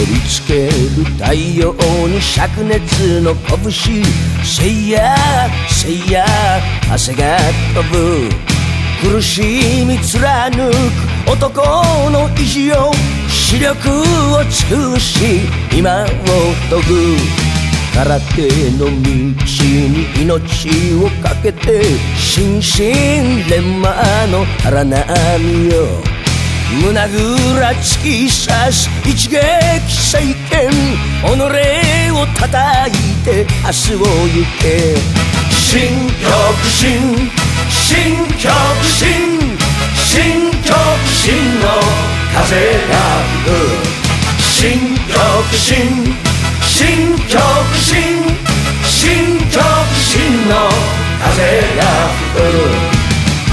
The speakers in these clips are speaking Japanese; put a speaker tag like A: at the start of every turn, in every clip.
A: りつける太陽に灼熱の拳。せいやせいや汗が飛ぶ。苦しみ貫く男の意地を視力を尽くし今を研ぐ。空手の道に命をかけて心身錬磨の荒波よ。胸ぐら突き刺す一撃政権。己を叩いて明日を行け。新極真新極真新極真の風が吹く。新極真新極真新極真の風が吹く。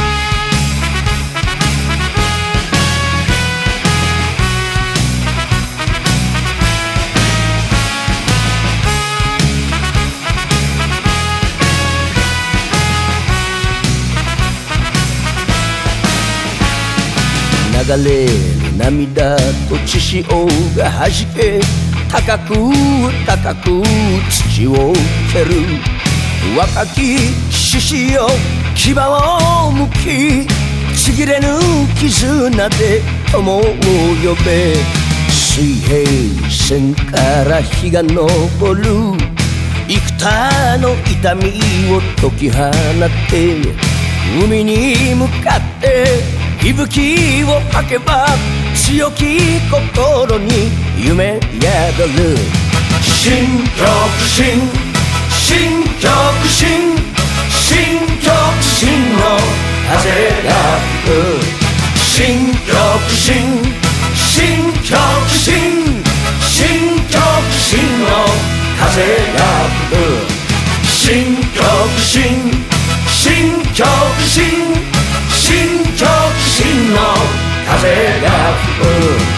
A: 流れる涙と血潮がはじけ高く高く土を蹴る。若き獅子よ牙をむきちぎれぬ絆で友を呼べ。水平線から日が昇る幾多の痛みを解き放って海に向かって息吹を吐けば強き心に夢宿る。新極真新極真新極真の風が吹く。新極真新極真新極真の風が吹く。新極真新極真新極真の風が吹く。